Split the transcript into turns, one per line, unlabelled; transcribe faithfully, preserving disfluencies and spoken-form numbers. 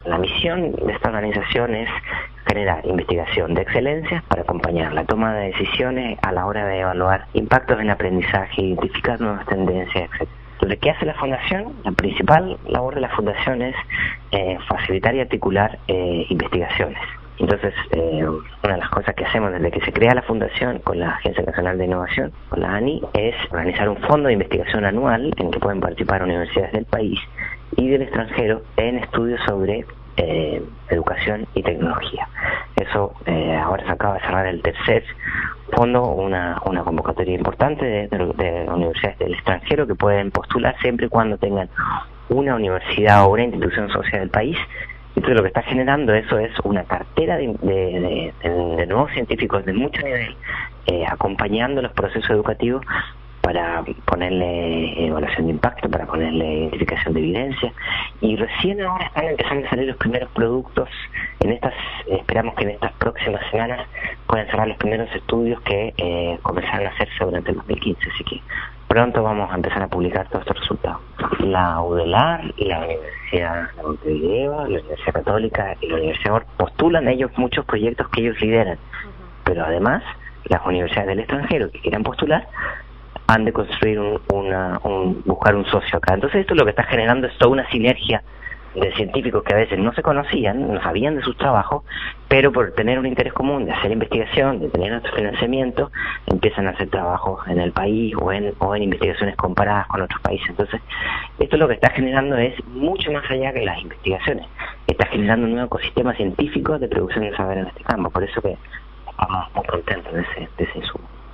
La misión de esta organización es generar investigación de excelencia para acompañar la toma de decisiones a la hora de evaluar impactos en aprendizaje, identificar nuevas tendencias, etcétera. Entonces, ¿qué hace la Fundación? La principal labor de la Fundación es eh, facilitar y articular eh, investigaciones. Entonces, eh, una de las cosas que hacemos desde que se crea la Fundación con la Agencia Nacional de Innovación, con la A N I, es organizar un fondo de investigación anual en que pueden participar universidades del país y del extranjero en estudios sobre eh, educación y tecnología. Eso eh, ahora se acaba de cerrar el tercer fondo, una, una convocatoria importante de, de, de universidades del extranjero que pueden postular siempre y cuando tengan una universidad o una institución social del país. Entonces lo que está generando eso es una cartera de, de, de, de nuevos científicos de mucho nivel, eh, acompañando los procesos educativos para ponerle evaluación de impacto, para ponerle identificación de evidencia, y recién ahora están empezando a salir los primeros productos. En estas, esperamos que en estas próximas semanas puedan cerrar los primeros estudios que eh, comenzaron a hacerse durante el dos mil quince, así que pronto vamos a empezar a publicar todos estos resultados. La UDELAR, la Universidad de Montevideo, la Universidad Católica y la Universidad Or postulan ellos muchos proyectos que ellos lideran, uh-huh. Pero además las universidades del extranjero que quieran postular han de construir un, una, un, buscar un socio acá. Entonces esto lo que está generando es toda una sinergia de científicos que a veces no se conocían, no sabían de sus trabajos, pero por tener un interés común de hacer investigación, de tener otro financiamiento, empiezan a hacer trabajos en el país o en, o en investigaciones comparadas con otros países. Entonces, esto lo que está generando es mucho más allá que las investigaciones. Está generando un nuevo ecosistema científico de producción de saber en este campo. Por eso que estamos muy contentos de ese, de ese insumo.